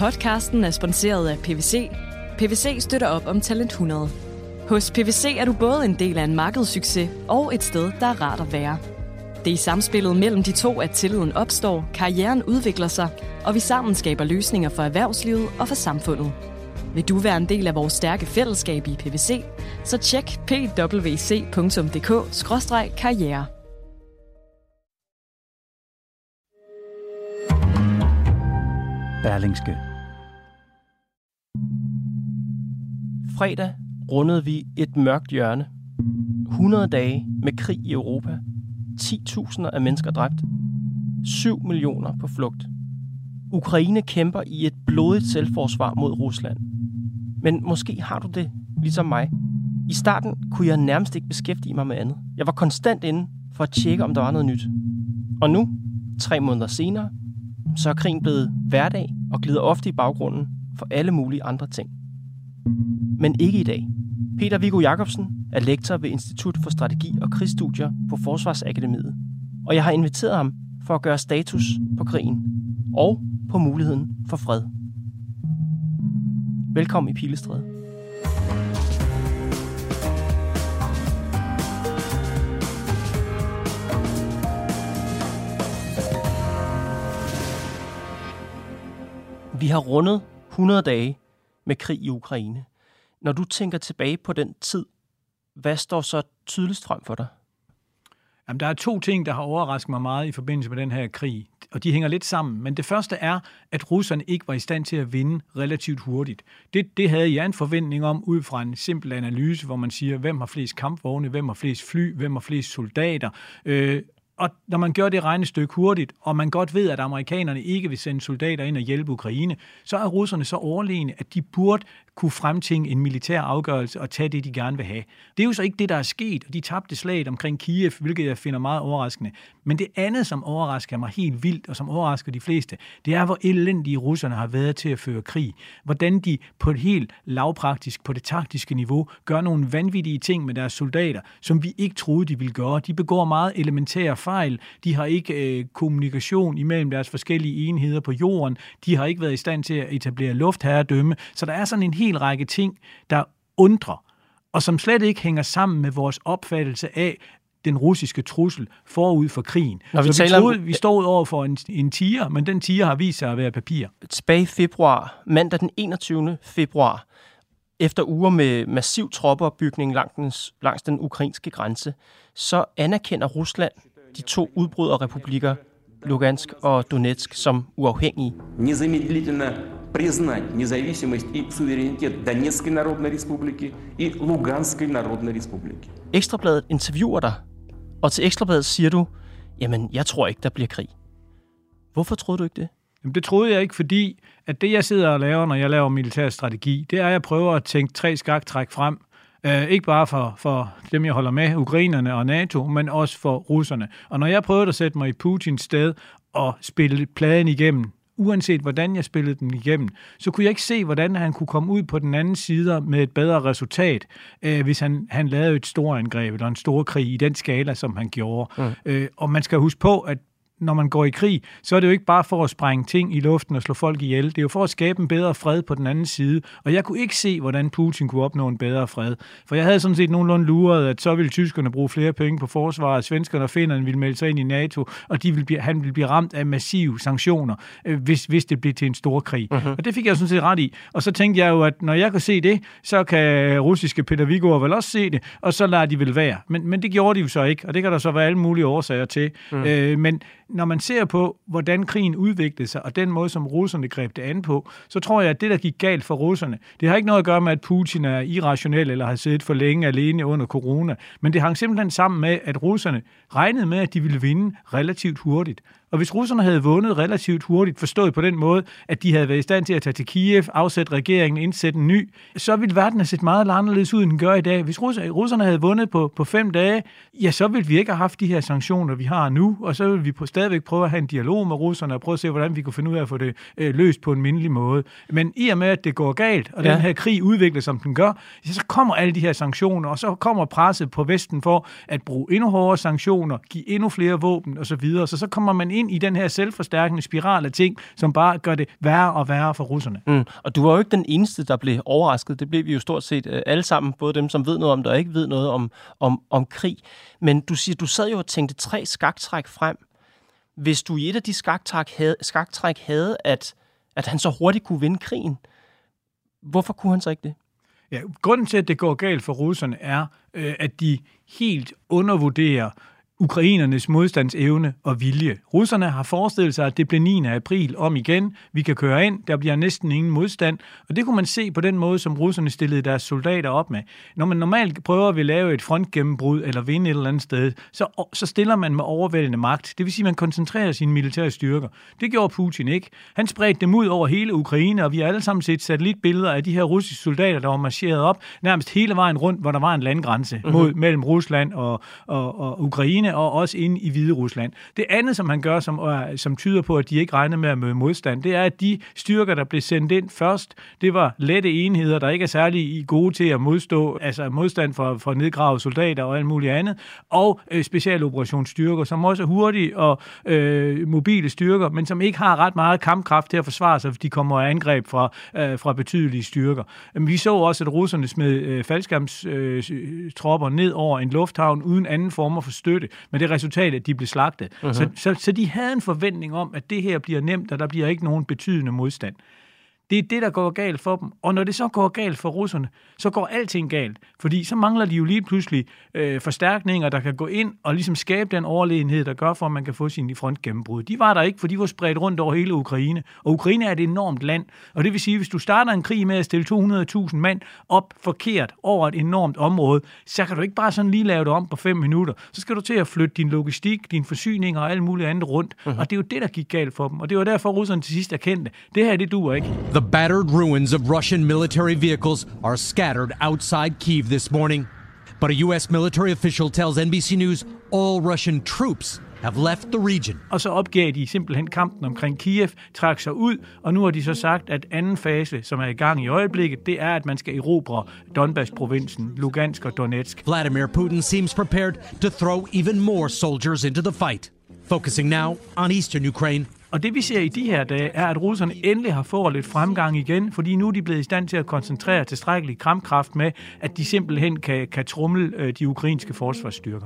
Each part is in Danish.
Podcasten er sponsoreret af PwC. PwC støtter op om Talent 100. Hos PwC er du både en del af en markedssucces og et sted, der er rart at være. Det er i samspillet mellem de to, at tilliden opstår, karrieren udvikler sig, og vi sammen skaber løsninger for erhvervslivet og for samfundet. Vil du være en del af vores stærke fællesskab i PwC, så tjek pwc.dk/karriere. Berlingske. Fredag rundede vi et mørkt hjørne. 100 dage med krig i Europa. 10.000 af mennesker dræbt. 7 millioner på flugt. Ukraine kæmper i et blodigt selvforsvar mod Rusland. Men måske har du det, ligesom mig. I starten kunne jeg nærmest ikke beskæftige mig med andet. Jeg var konstant inde for at tjekke, om der var noget nyt. Og nu, 3 måneder senere, så er krigen blevet hverdag og glider ofte i baggrunden for alle mulige andre ting. Men ikke i dag. Peter Viggo Jacobsen er lektor ved Institut for Strategi og Krigsstudier på Forsvarsakademiet, og jeg har inviteret ham for at gøre status på krigen og på muligheden for fred. Velkommen i Pilestræde. Vi har rundet 100 dage med krig i Ukraine. Når du tænker tilbage på den tid, hvad står så tydeligst frem for dig? Jamen, der er 2 ting, der har overrasket mig meget i forbindelse med den her krig, og de hænger lidt sammen. Men det første er, at russerne ikke var i stand til at vinde relativt hurtigt. Det havde jeg en forventning om ud fra en simpel analyse, hvor man siger, hvem har flest kampvogne, hvem har flest fly, hvem har flest soldater. Og når man gør det regnestykke hurtigt, og man godt ved, at amerikanerne ikke vil sende soldater ind og hjælpe Ukraine, så er russerne så overlegne, at de burde kunne fremtvinge en militær afgørelse og tage det, de gerne vil have. Det er jo så ikke det, der er sket, og de tabte slaget omkring Kiev, hvilket jeg finder meget overraskende. Men det andet, som overrasker mig helt vildt, og som overrasker de fleste, det er, hvor elendige russerne har været til at føre krig. Hvordan de på et helt lavpraktisk, på det taktiske niveau, gør nogle vanvittige ting med deres soldater, som vi ikke troede, de ville gøre. De begår meget elementære fejl. De har ikke kommunikation imellem deres forskellige enheder på jorden. De har ikke været i stand til at etablere luftherredømme. Så der er sådan en hel række ting, der undrer, og som slet ikke hænger sammen med vores opfattelse af den russiske trussel forud for krigen. Vi stod over for en tiger, men den tiger har vist sig at være papir. Tilbage i februar, mandag den 21. februar, efter uger med massiv troppeopbygning langs den ukrainske grænse, så anerkender Rusland de 2 udbryderrepublikker, Lugansk og Donetsk, som uafhængige. Признать независимость и суверенитет Донецкой Народной Республики и Луганской Народной Республики. Ekstrabladet interviewer dig, og til Ekstrabladet siger du, jamen, jeg tror ikke, der bliver krig. Hvorfor troede du ikke det? Jamen, det troede jeg ikke, fordi at det, jeg sidder og laver, når jeg laver militær strategi, det er, at jeg prøver at tænke 3 skaktræk frem. Ikke bare for dem, jeg holder med, ukrainerne og NATO, men også for russerne. Og når jeg prøvede at sætte mig i Putins sted og spille pladen igennem, uanset hvordan jeg spillede den igennem, så kunne jeg ikke se, hvordan han kunne komme ud på den anden side med et bedre resultat, hvis han lavede et storangreb eller en stor krig i den skala, som han gjorde. Og man skal huske på, at når man går i krig, så er det jo ikke bare for at sprænge ting i luften og slå folk ihjel. Det er jo for at skabe en bedre fred på den anden side. Og jeg kunne ikke se, hvordan Putin kunne opnå en bedre fred. For jeg havde sådan set nogenlunde luret, at så ville tyskerne bruge flere penge på forsvaret, svenskerne og finnerne ville melde sig ind i NATO, og han ville blive ramt af massive sanktioner, hvis det blev til en stor krig. Og det fik jeg sådan set ret i. Og så tænkte jeg jo, at når jeg kan se det, så kan russiske Peter Viggo vel også se det, og så lader de vel være. Men det gjorde de jo så ikke, og det kan der så være alle mulige årsager til. Men når man ser på, hvordan krigen udviklede sig, og den måde, som russerne greb det an på, så tror jeg, at det, der gik galt for russerne, det har ikke noget at gøre med, at Putin er irrationel eller har siddet for længe alene under corona, men det hang simpelthen sammen med, at russerne regnede med, at de ville vinde relativt hurtigt. Og hvis russerne havde vundet relativt hurtigt, forstået på den måde, at de havde været i stand til at tage til Kiev, afsætte regeringen, indsætte en ny, så ville verden have set meget anderledes ud, end den gør i dag. Hvis russerne havde vundet på 5 dage, ja, så ville vi ikke have haft de her sanktioner, vi har nu, og så ville vi stadigvæk prøve at have en dialog med russerne og prøve at se, hvordan vi kunne finde ud af at få det løst på en mindelig måde. Men i og med, at det går galt, og den her krig udvikler, som den gør, så kommer alle de her sanktioner, og så kommer presset på Vesten for at bruge endnu hårdere sanktioner, give endnu flere våben osv., så kommer man ind i den her selvforstærkende spiral af ting, som bare gør det værre og værre for russerne. Og du var jo ikke den eneste, der blev overrasket. Det blev vi jo stort set alle sammen, både dem, som ved noget om det og ikke ved noget om krig. Men du siger, du sad jo og tænkte 3 skaktræk frem. Hvis du i et af de skaktræk havde, at han så hurtigt kunne vinde krigen, hvorfor kunne han så ikke det? Ja, grunden til, at det går galt for russerne, er, at de helt undervurderer ukrainernes modstandsevne og vilje. Russerne har forestillet sig, at det blev 9. april om igen. Vi kan køre ind, der bliver næsten ingen modstand. Og det kunne man se på den måde, som russerne stillede deres soldater op med. Når man normalt prøver at lave et frontgennembrud eller vinde et eller andet sted, så stiller man med overvældende magt. Det vil sige, at man koncentrerer sine militære styrker. Det gjorde Putin ikke. Han spredte dem ud over hele Ukraine, og vi har alle sammen set satellitbilleder af de her russiske soldater, der var marcheret op nærmest hele vejen rundt, hvor der var en landgrænse mellem Rusland og Ukraine, og også inde i Hvide Rusland. Det andet, som han gør, som tyder på, at de ikke regner med at møde modstand, det er, at de styrker, der blev sendt ind først, det var lette enheder, der ikke er særlig gode til at modstå, altså modstand for nedgravede soldater og alt muligt andet, og specialoperationsstyrker, som også er hurtige og mobile styrker, men som ikke har ret meget kampkraft til at forsvare sig, hvis de kommer af angreb fra betydelige styrker. Vi så også, at russerne smed faldskærmstropper ned over en lufthavn uden anden former for støtte, med det resultat, at de blev slagtet. Så de havde en forventning om, at det her bliver nemt, og der bliver ikke nogen betydende modstand. Det er det, der går galt for dem. Og når det så går galt for russerne, så går alting galt. Fordi så mangler de jo lige pludselig forstærkninger, der kan gå ind og ligesom skabe den overlegenhed, der gør for, at man kan få sin frontgennembrud. De var der ikke, for de var spredt rundt over hele Ukraine. Og Ukraine er et enormt land. Og det vil sige, at hvis du starter en krig med at stille 200.000 mand op forkert over et enormt område, så kan du ikke bare sådan lige lave det om på 5 minutter. Så skal du til at flytte din logistik, din forsyning og alt muligt andet rundt. Og det er jo det, der gik galt for dem. Og det var derfor, russerne til sidst erkendte, det her, det duer ikke. The battered ruins of Russian military vehicles are scattered outside Kyiv this morning. But a U.S. military official tells NBC News all Russian troops have left the region. Og så opgav de simpelthen kampen omkring Kiev, trak sig ud, og nu har de så sagt, at anden fase, som er i gang i øjeblikket, det er, at man skal erobre Donbass-provinsen, Lugansk og Donetsk. Vladimir Putin seems prepared to throw even more soldiers into the fight, focusing now on eastern Ukraine. Og det vi ser i de her dage, er, at russerne endelig har fået lidt fremgang igen, fordi nu er de blevet i stand til at koncentrere tilstrækkelig kampkraft med, at de simpelthen kan tromle de ukrainske forsvarsstyrker.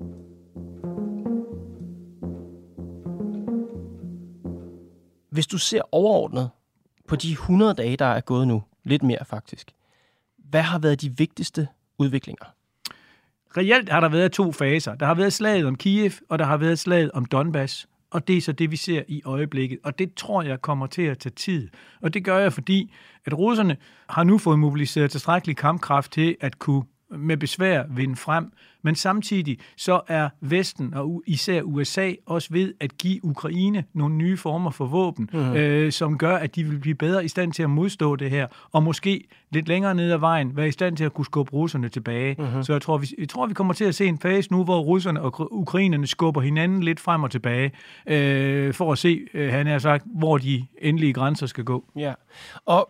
Hvis du ser overordnet på de 100 dage, der er gået nu, lidt mere faktisk, hvad har været de vigtigste udviklinger? Reelt har der været 2 faser. Der har været slaget om Kiev, og der har været slaget om Donbass. Og det er så det, vi ser i øjeblikket. Og det tror jeg kommer til at tage tid. Og det gør jeg, fordi at russerne har nu fået mobiliseret tilstrækkelig kampkraft til at kunne med besvær vinde frem. Men samtidig så er Vesten og især USA også ved at give Ukraine nogle nye former for våben, som gør, at de vil blive bedre i stand til at modstå det her, og måske lidt længere ned ad vejen være i stand til at kunne skubbe russerne tilbage. Så jeg tror, vi kommer til at se en fase nu, hvor russerne og ukrainerne skubber hinanden lidt frem og tilbage, for at se, han har sagt, hvor de endelige grænser skal gå. Ja, og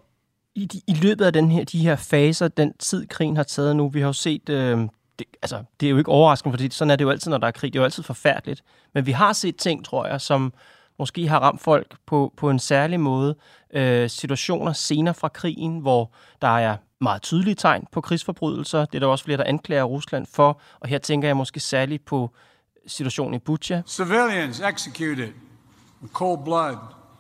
i løbet af de her faser, den tid krigen har taget nu, vi har jo set, det er jo ikke overraskende, fordi sådan er det jo altid, når der er krig, det er jo altid forfærdeligt, men vi har set ting, tror jeg, som måske har ramt folk på en særlig måde. Situationer senere fra krigen, hvor der er meget tydelige tegn på krigsforbrydelser, det er der også flere, der anklager Rusland for, og her tænker jeg måske særligt på situationen i Bucha. Civilians executed in cold blood,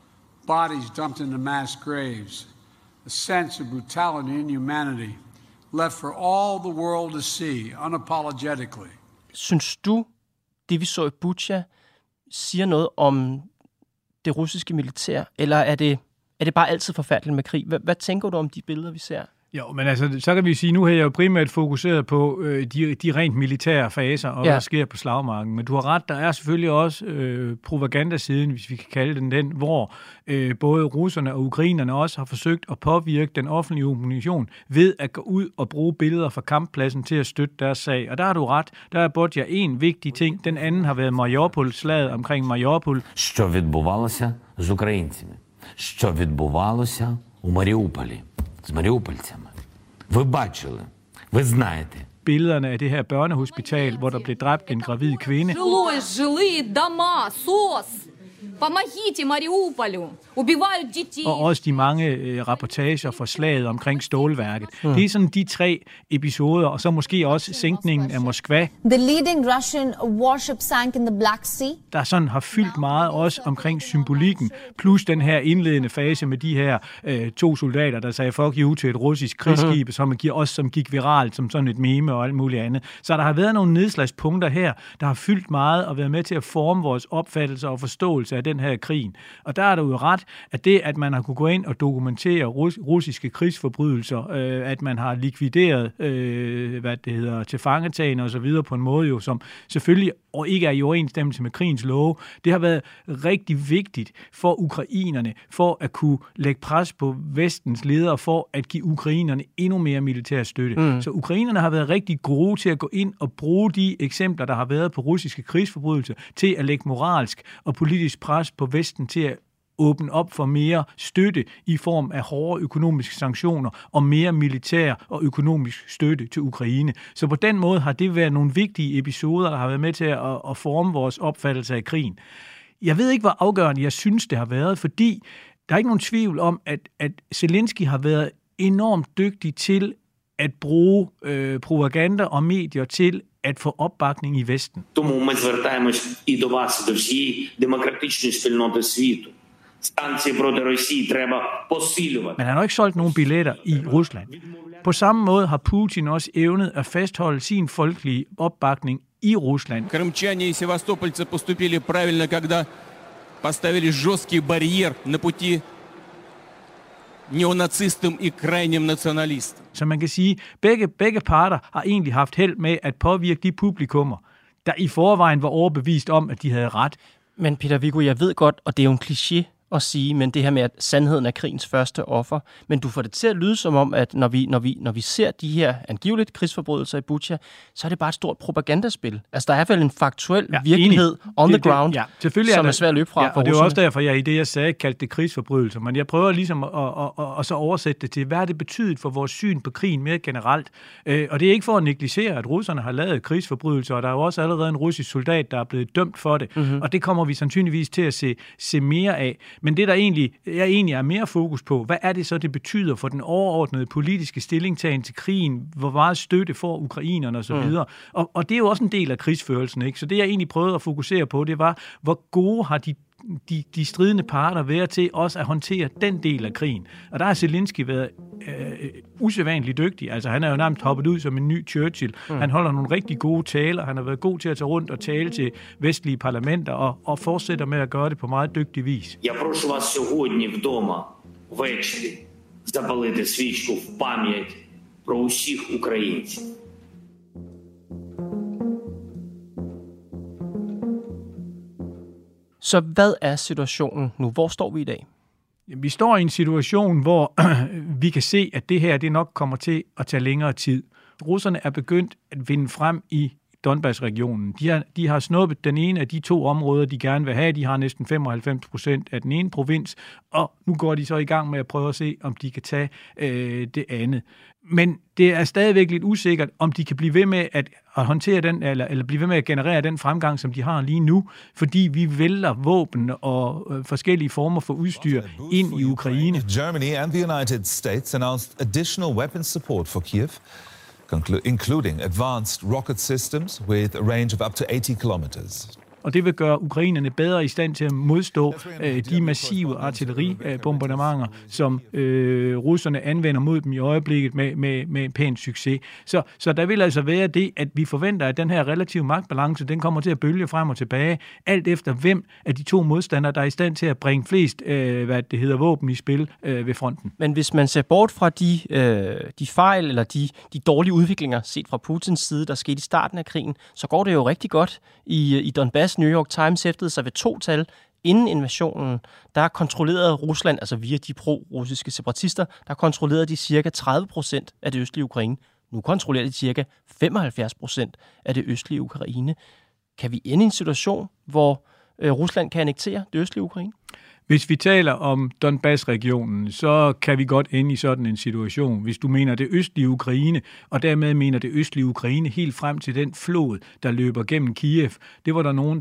bodies dumped into mass graves. A sense of brutality and inhumanity left for all the world to see unapologetically. Synes du, det vi så i Bucha, siger noget om det russiske militær, eller er det bare altid forfærdeligt med krig? Hvad tænker du om de billeder, vi ser? Jo, men altså, så kan vi sige, nu har jeg jo primært fokuseret på de rent militære faser, og hvad der sker på slagmarken. Men du har ret, der er selvfølgelig også propagandasiden, hvis vi kan kalde den, hvor både russerne og ukrainerne også har forsøgt at påvirke den offentlige opposition ved at gå ud og bruge billeder fra kamppladsen til at støtte deres sag. Og der har du ret. Der er Bucha en vigtig ting. Den anden har været Mariupol, slaget omkring Mariupol. Що відбувалося з українцями? Що відбувалося у Маріуполі? З маріупольцями. Ви бачили, ви знаєте. Billederne af det her børnehospital, hvor der blev dræbt en gravid kvinde. Помогите Мариуполю! Убивают детей! Og også de mange rapportager fra slaget omkring stålværket. Det er sådan de 3 episoder, og så måske også sænkningen af Moskva. The leading Russian warship sank in the Black Sea. Der sådan har fyldt meget også omkring symbolikken, plus den her indledende fase med de her 2 soldater, der sagde fuck you til et russisk krigsskib, som gik viralt som sådan et meme og alt muligt andet. Så der har været nogle nedslagspunkter her, der har fyldt meget og været med til at forme vores opfattelse og forståelse af den her krig. Og der er du jo ret, at det, at man har kunne gå ind og dokumentere russiske krigsforbrydelser, at man har likvideret, tilfangetagende og så videre på en måde jo, som selvfølgelig og ikke er i overensstemmelse med krigens love. Det har været rigtig vigtigt for ukrainerne, for at kunne lægge pres på vestens ledere, for at give ukrainerne endnu mere militær støtte. Så ukrainerne har været rigtig gode til at gå ind og bruge de eksempler, der har været på russiske krigsforbrydelser, til at lægge moralsk og politisk pres på vesten til at åbne op for mere støtte i form af hårde økonomiske sanktioner og mere militær og økonomisk støtte til Ukraine. Så på den måde har det været nogle vigtige episoder, der har været med til at forme vores opfattelse af krigen. Jeg ved ikke, hvor afgørende jeg synes, det har været, fordi der er ikke nogen tvivl om, at Zelensky har været enormt dygtig til at bruge propaganda og medier til at få opbakning i Vesten. Тому ми звертаємось і до вас, до всієї демократичної спільноти світу. Санкції проти Росії треба посилювати. Men han har ikke solgt nogen billetter i Rusland. På samme måde har Putin også evnet at fastholde sin folkelige opbakning i Rusland. Крымчане и севастопольцы поступили правильно, когда поставили жесткий барьер на пути neonazistам и крайним националистам. Så man kan sige, begge parter har egentlig haft held med at påvirke de publikummer, der i forvejen var overbevist om, at de havde ret. Men Peter Viggo, jeg ved godt, og det er jo en kliché at sige, men det her med, at sandheden er krigens første offer. Men du får det til at lyde som om, at når vi ser de her angiveligt krigsforbrydelser i Bucha, så er det bare et stort propagandaspil. Altså, der er vel en faktuel virkelighed on the ground, som er svært at løbe fra. Og det er også derfor, jeg i det, jeg sagde, kaldte det krigsforbrydelser. Men jeg prøver ligesom at så oversætte det til, hvad har det betydet for vores syn på krigen mere generelt. Og det er ikke for at negligere, at russerne har lavet krigsforbrydelser, og der er jo også allerede en russisk soldat, der er blevet dømt for det. Og det kommer vi sandsynligvis til at se mere af. Men det, der egentlig er mere fokus på, hvad er det så, det betyder for den overordnede politiske stillingtagen til krigen, hvor meget støtte får ukrainerne osv. Og det er jo også en del af krigsførelsen, ikke? Så det, jeg egentlig prøvede at fokusere på, det var, hvor gode har de stridende parter været til også at håndtere den del af krigen. Og der har Zelensky været usædvanligt dygtig. Altså, han er jo nærmest hoppet ud som en ny Churchill. Han holder nogle rigtig gode taler. Han har været god til at tage rundt og tale til vestlige parlamenter og fortsætter med at gøre det på meget dygtig vis. Я прошу вас сьогодні вдома ввечері запалити свічку в пам'ять про усіх українців. Så hvad er situationen nu? Hvor står vi i dag? Vi står i en situation, hvor vi kan se, at det her det nok kommer til at tage længere tid. Russerne er begyndt at vinde frem i Donbass-regionen. De har snuppet den ene af de 2 områder, de gerne vil have. De har næsten 95% af den ene provins, og nu går de så i gang med at prøve at se, om de kan tage det andet. Men det er stadigvæk lidt usikkert, om de kan blive ved med at håndtere den, eller blive ved med at generere den fremgang, som de har lige nu, fordi vi vælter våben og forskellige former for udstyr ind i Ukraine. Germany and the United States announced additional weapons support for Kiev, including advanced rocket systems with a range of up to 80 kilometers. Og det vil gøre ukrainerne bedre i stand til at modstå de massive artilleribombardementer, som russerne anvender mod dem i øjeblikket med pæn succes. Så der vil altså være det, at vi forventer, at den her relative magtbalance, den kommer til at bølge frem og tilbage, alt efter hvem af de 2 modstandere, der er i stand til at bringe flest våben i spil ved fronten. Men hvis man ser bort fra de fejl eller de dårlige udviklinger set fra Putins side, der skete i starten af krigen, så går det jo rigtig godt i Donbass. New York Times hæftede sig ved 2 tal inden invasionen. Der kontrollerede Rusland, altså via de pro-russiske separatister, der kontrollerede de cirka 30% af det østlige Ukraine. Nu kontrollerer de cirka 75% af det østlige Ukraine. Kan vi ende i en situation, hvor Rusland kan annektere det østlige Ukraine? Hvis vi taler om Donbass-regionen, så kan vi godt ende i sådan en situation, hvis du mener det østlige Ukraine, og dermed mener det østlige Ukraine helt frem til den flod, der løber gennem Kiev. Det var der nogen, der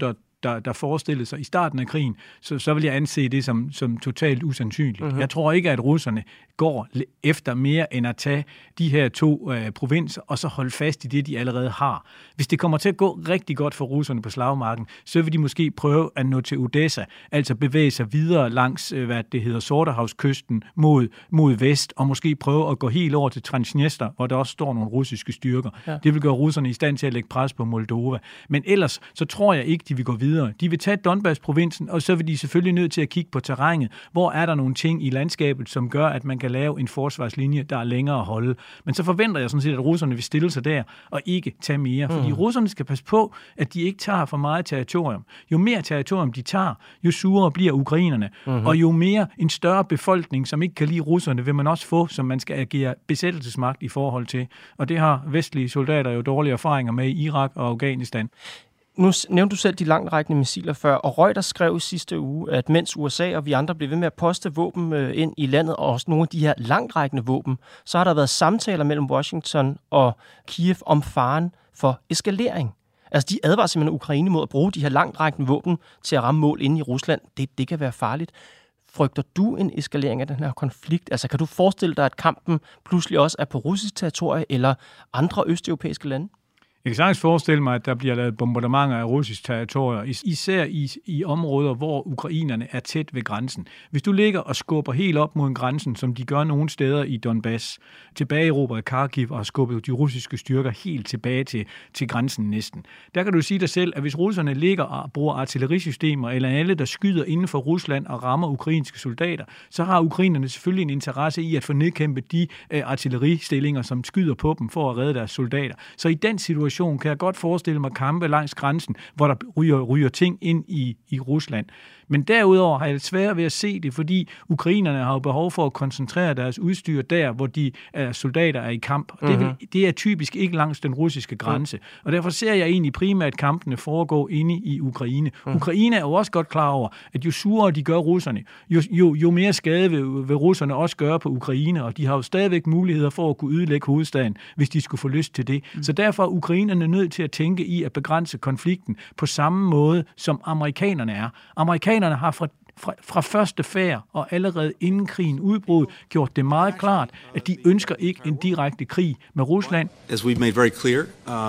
der forestillede sig i starten af krigen, så vil jeg anse det som totalt usandsynligt. Jeg tror ikke, at russerne går efter mere end at tage de her 2 provinser, og så holde fast i det, de allerede har. Hvis det kommer til at gå rigtig godt for russerne på slagmarken, så vil de måske prøve at nå til Odessa, altså bevæge sig videre langs, Sortehavskysten mod vest, og måske prøve at gå helt over til Transnistria, hvor der også står nogle russiske styrker. Ja. Det vil gøre russerne i stand til at lægge pres på Moldova. Men ellers, så tror jeg ikke, de vil gå videre. De vil tage Donbass-provinsen, og så vil de selvfølgelig nødt til at kigge på terrænet. Hvor er der nogle ting i landskabet, som gør, at man kan lave en forsvarslinje, der er længere at holde. Men så forventer jeg sådan set, at russerne vil stille sig der og ikke tage mere. Fordi russerne skal passe på, at de ikke tager for meget territorium. Jo mere territorium de tager, jo surere bliver ukrainerne. Og jo mere en større befolkning, som ikke kan lide russerne, vil man også få, som man skal agere besættelsesmagt i forhold til. Og det har vestlige soldater jo dårlige erfaringer med i Irak og Afghanistan. Nu nævnte du selv de langtrækkende missiler før, og Reuters skrev sidste uge, at mens USA og vi andre blev ved med at poste våben ind i landet, og også nogle af de her langtrækkende våben, så har der været samtaler mellem Washington og Kiev om faren for eskalering. Altså, de advarer simpelthen Ukraine mod at bruge de her langtrækkende våben til at ramme mål inde i Rusland. Det kan være farligt. Frygter du en eskalering af den her konflikt? Altså, kan du forestille dig, at kampen pludselig også er på russisk territorie eller andre østeuropæiske lande? Jeg kan sagtens forestille mig, at der bliver lavet bombardementer af russisk territorier, især i områder, hvor ukrainerne er tæt ved grænsen. Hvis du ligger og skubber helt op mod grænsen, som de gør nogle steder i Donbass, tilbage i Europa og Kharkiv og har skubbet de russiske styrker helt tilbage til grænsen næsten. Der kan du sige dig selv, at hvis russerne ligger og bruger artillerisystemer eller alle, der skyder inden for Rusland og rammer ukrainske soldater, så har ukrainerne selvfølgelig en interesse i at få nedkæmpet de artilleristillinger, som skyder på dem for at redde deres soldater. Så i den situation kan jeg godt forestille mig kampe langs grænsen, hvor der ryger ting ind i Rusland. Men derudover har jeg svært ved at se det, fordi ukrainerne har jo behov for at koncentrere deres udstyr der, hvor de soldater er i kamp. Det er typisk ikke langs den russiske grænse. Og derfor ser jeg egentlig primært kampene foregå inde i Ukraine. Ukraine er jo også godt klar over, at jo surere de gør russerne, jo mere skade vil russerne også gøre på Ukraine, og de har jo stadigvæk muligheder for at kunne ødelægge hovedstaden, hvis de skulle få lyst til det. Så derfor er ukrainerne nødt til at tænke i at begrænse konflikten på samme måde, som amerikanerne er. Amerikanerne har fra første færd og allerede inden krigen udbrud gjort det meget klart, at de ønsker ikke en direkte krig med Rusland. As we've made very clear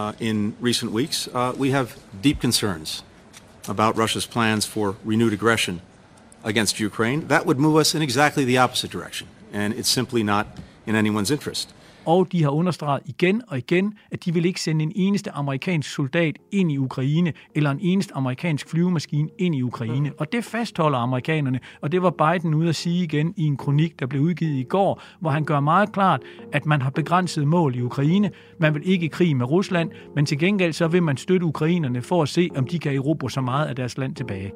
in recent weeks, we have deep concerns about Russia's plans for renewed aggression against Ukraine. That would move us in exactly the opposite direction, and it's simply not in anyone's interest. Og de har understreget igen og igen, at de vil ikke sende en eneste amerikansk soldat ind i Ukraine, eller en eneste amerikansk flyvemaskine ind i Ukraine. Og det fastholder amerikanerne, og det var Biden ude at sige igen i en kronik, der blev udgivet i går, hvor han gør meget klart, at man har begrænset mål i Ukraine. Man vil ikke krig med Rusland, men til gengæld så vil man støtte ukrainerne for at se, om de kan erobre så meget af deres land tilbage.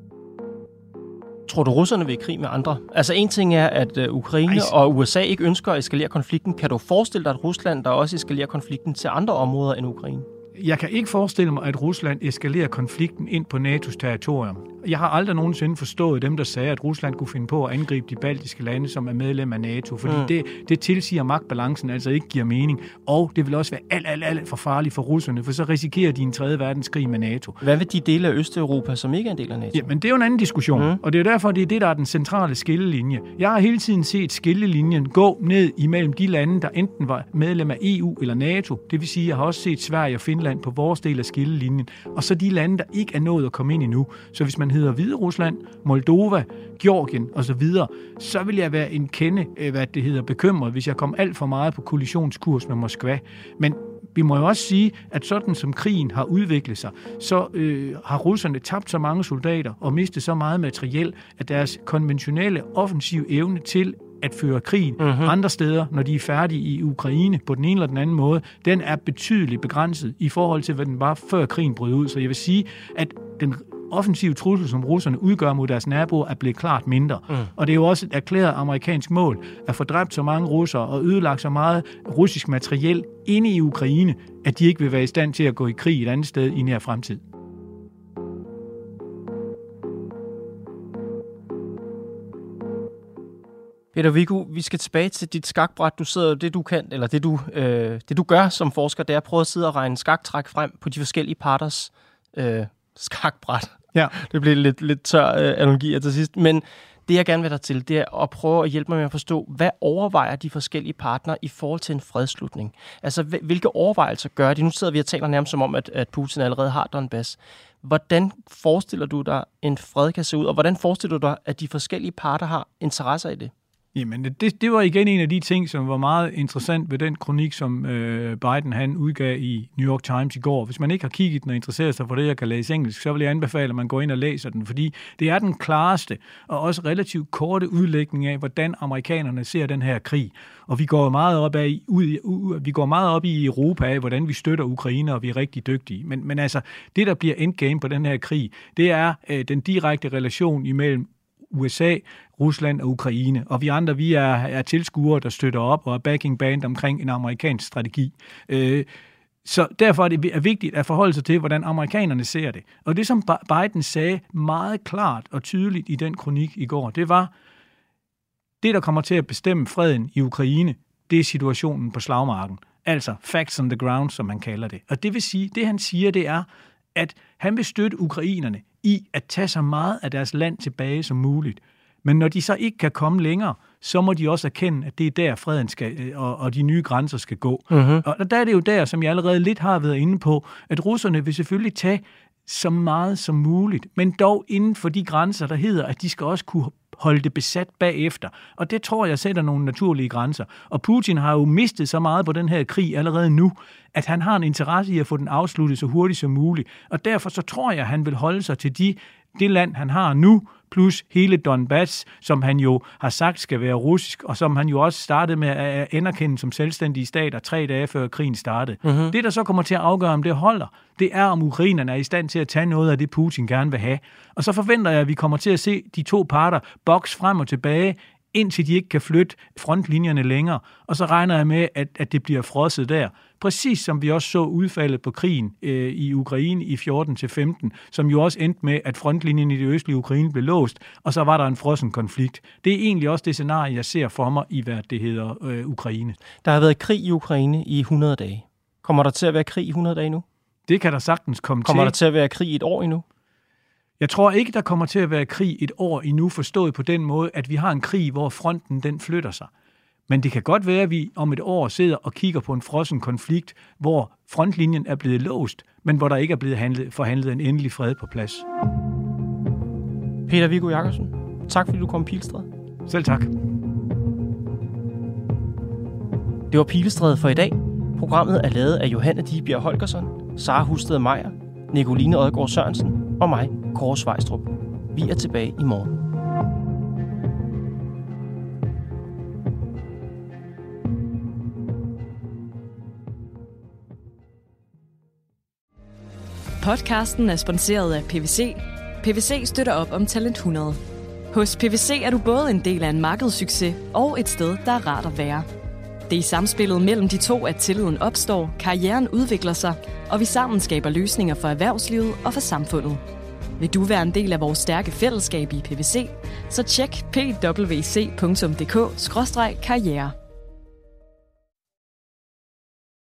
Tror du, russerne vil i krig med andre? Altså en ting er, at Ukraine og USA ikke ønsker at eskalere konflikten. Kan du forestille dig, at Rusland der også eskalerer konflikten til andre områder end Ukraine? Jeg kan ikke forestille mig, at Rusland eskalerer konflikten ind på NATO's territorium. Jeg har aldrig nogensinde forstået dem, der sagde, at Rusland kunne finde på at angribe de baltiske lande, som er medlem af NATO, fordi det tilsiger magtbalancen altså ikke giver mening, og det vil også være alt for farligt for russerne, for så risikerer de en 3. verdenskrig med NATO. Hvad vil de dele af Østeuropa, som ikke er en del af NATO? Jamen, det er jo en anden diskussion, og det er derfor, det er det, der er den centrale skillelinje. Jeg har hele tiden set skillelinjen gå ned imellem de lande, der enten var medlem af EU eller NATO, det vil sige, jeg har også set Sverige og Finland på vores del af skillelinjen, og så de lande, der ikke er nået at komme ind endnu. Så hvis man hedder Hviderusland, Moldova, Georgien osv., så vil jeg være en kende, bekymret, hvis jeg kom alt for meget på kollisionskurs med Moskva. Men vi må jo også sige, at sådan som krigen har udviklet sig, så har russerne tabt så mange soldater og mistet så meget materiel, at deres konventionelle offensive evne til at føre krigen andre steder, når de er færdige i Ukraine på den ene eller den anden måde, den er betydeligt begrænset i forhold til, hvad den var før krigen brød ud. Så jeg vil sige, at den offensive trussel, som russerne udgør mod deres naboer, er blevet klart mindre. Og det er jo også et erklæret amerikansk mål at få dræbt så mange russere og ødelagt så meget russisk materiel inde i Ukraine, at de ikke vil være i stand til at gå i krig et andet sted i nær fremtid. Peter Viggo, vi skal tilbage til dit skakbræt. Du sidder, det du gør som forsker, det er at prøve at sidde og regne skaktræk frem på de forskellige parters skakbræt. Ja. Det blev lidt tør analogi til sidst. Men det, jeg gerne vil dig til, det er at prøve at hjælpe mig med at forstå, hvad overvejer de forskellige partnere i forhold til en fredsslutning? Altså, hvilke overvejelser gør de? Nu sidder vi og taler nærmest som om, at Putin allerede har Donbass. Hvordan forestiller du dig, en fred kan se ud, og hvordan forestiller du dig, at de forskellige parter har interesser i det? Jamen, det var igen en af de ting, som var meget interessant ved den kronik, som Biden han udgav i New York Times i går. Hvis man ikke har kigget den og interesseret sig for det, jeg kan læse engelsk, så vil jeg anbefale, at man går ind og læser den, fordi det er den klareste og også relativt korte udlægning af, hvordan amerikanerne ser den her krig. Og vi går meget op i Europa af, hvordan vi støtter Ukraine, og vi er rigtig dygtige. Men altså, det der bliver endgame på den her krig, det er den direkte relation imellem USA, Rusland og Ukraine. Og vi andre, vi er tilskuere, der støtter op og er backing band omkring en amerikansk strategi. Så derfor er det vigtigt at forholde sig til, hvordan amerikanerne ser det. Og det, som Biden sagde meget klart og tydeligt i den kronik i går, det var, det, der kommer til at bestemme freden i Ukraine, det er situationen på slagmarken. Altså facts on the ground, som man kalder det. Og det vil sige, det han siger, det er, at han vil støtte ukrainerne i at tage så meget af deres land tilbage som muligt. Men når de så ikke kan komme længere, så må de også erkende, at det er der freden skal, og de nye grænser skal gå. Uh-huh. Og der er det jo der, som jeg allerede lidt har været inde på, at russerne vil selvfølgelig tage så meget som muligt, men dog inden for de grænser, der hedder, at de skal også kunne holde det besat bagefter. Og det tror jeg sætter nogle naturlige grænser. Og Putin har jo mistet så meget på den her krig allerede nu, at han har en interesse i at få den afsluttet så hurtigt som muligt. Og derfor så tror jeg, at han vil holde sig til det land, han har nu, plus hele Donbass, som han jo har sagt skal være russisk, og som han jo også startede med at anerkende som selvstændige stater 3 dage før krigen startede. Uh-huh. Det, der så kommer til at afgøre, om det holder, det er, om ukrainerne er i stand til at tage noget af det, Putin gerne vil have. Og så forventer jeg, at vi kommer til at se de to parter bokse frem og tilbage, indtil de ikke kan flytte frontlinjerne længere. Og så regner jeg med, at det bliver frosset der. Præcis som vi også så udfaldet på krigen i Ukraine i 14-15, som jo også endte med, at frontlinjen i det østlige Ukraine blev låst, og så var der en frossen konflikt. Det er egentlig også det scenarie, jeg ser for mig i, hvad det hedder Ukraine. Der har været krig i Ukraine i 100 dage. Kommer der til at være krig i 100 dage nu? Det kan der sagtens komme til. Kommer der til at være krig i et år endnu? Jeg tror ikke, der kommer til at være krig et år endnu, forstået på den måde, at vi har en krig, hvor fronten den flytter sig. Men det kan godt være, at vi om et år sidder og kigger på en frossen konflikt, hvor frontlinjen er blevet låst, men hvor der ikke er blevet forhandlet en endelig fred på plads. Peter Viggo Jakobsen, tak fordi du kom Pilestræde. Selv tak. Det var Pilestræde for i dag. Programmet er lavet af Johanne Dibjerg Holgersen, Sara Husted Meier, Nicoline Odgaard Sørensen og mig, Kåre Svejstrup. Vi er tilbage i morgen. Podcasten er sponsoreret af PwC. PwC støtter op om Talent 100. Hos PwC er du både en del af en markedssucces og et sted, der er rart at være. Det er i samspillet mellem de to, at tilliden opstår, karrieren udvikler sig, og vi sammen skaber løsninger for erhvervslivet og for samfundet. Vil du være en del af vores stærke fællesskab i PwC, så tjek pwc.dk/karriere.